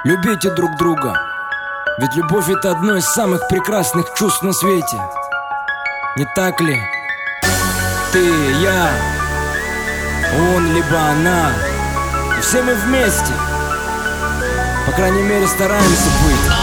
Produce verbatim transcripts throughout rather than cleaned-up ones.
Любите друг друга, ведь любовь — это одно из самых прекрасных чувств на свете. Не так ли? Ты, я, он, либо она, и все мы вместе. По крайней мере, стараемся быть.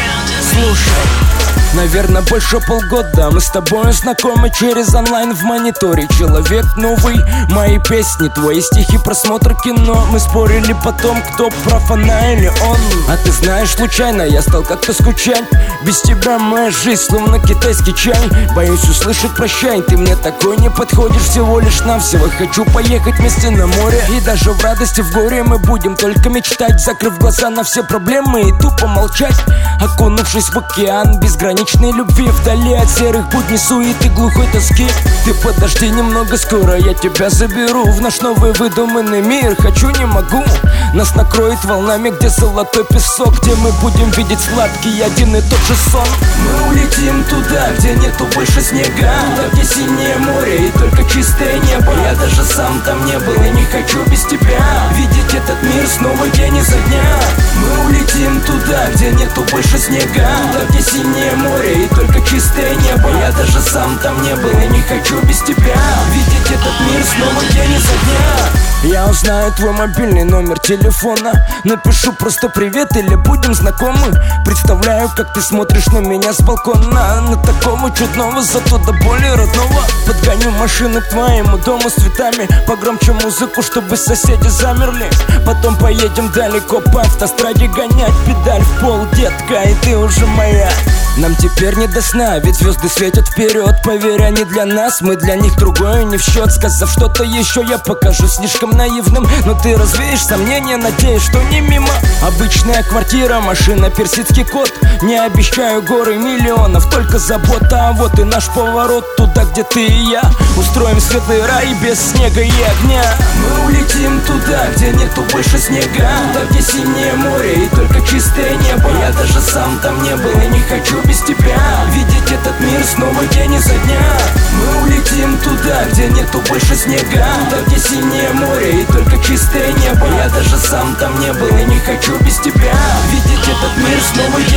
Слушай, наверное, больше полгода мы с тобой знакомы через онлайн в мониторе. Человек новый, мои песни, твои стихи, просмотр кино. Мы спорили потом, кто прав, она или он. А ты знаешь, случайно я стал как-то скучать. Без тебя моя жизнь словно китайский чай. Боюсь услышать прощай, ты мне такой не подходишь. Всего лишь навсего хочу поехать вместе на море. И даже в радости, в горе мы будем только мечтать, закрыв глаза на все проблемы и тупо молчать, окунувшись в океан безграничной любви, вдали от серых будней, суеты, глухой тоски. Ты подожди немного, скоро я тебя заберу в наш новый выдуманный мир. Хочу, не могу, нас накроет волнами, где золотой песок, где мы будем видеть сладкий один и тот же сон. Мы улетим туда, где нету больше снега, туда, где синее море и только чистое небо. Я даже сам там не был и не хочу без тебя видеть этот мир снова день изо дня. Мы улетим туда, где нету больше снега, туда, где синее море и только чистое небо. Я даже сам там не был и не хочу без тебя видеть этот мир снова день изо дня. Я узнаю твой мобильный номер телефона, напишу просто привет или будем знакомы. Представляю, как ты смотришь на меня с балкона, на такого чудного, зато до боли родного. Подгоню машину к твоему дому с цветами, погромче музыку, чтобы соседи замерли. Потом поедем далеко по автостраде гонять, педаль в пол, детка, и ты уже моя. Нам теперь не до сна, ведь звезды светят вперед. Поверь, они для нас, мы для них, другое не в счет. Сказав что-то еще, я покажу слишком наивным, но ты развеешь сомнения, надеюсь, что не мимо. Обычная квартира, машина, персидский кот. Не обещаю горы миллионов, только забота. А вот и наш поворот туда, где ты и я. Устроим светлый рай без снега и огня. Мы улетим туда, где нету больше снега, туда, где синее море и только чистое небо. Я даже сам там не был и не хочу без тебя видеть этот мир снова день изо дня. Мы улетим туда, где нету больше снега, туда, где синее море и только чистое небо. Я даже сам там не был и не хочу без тебя видеть этот мир снова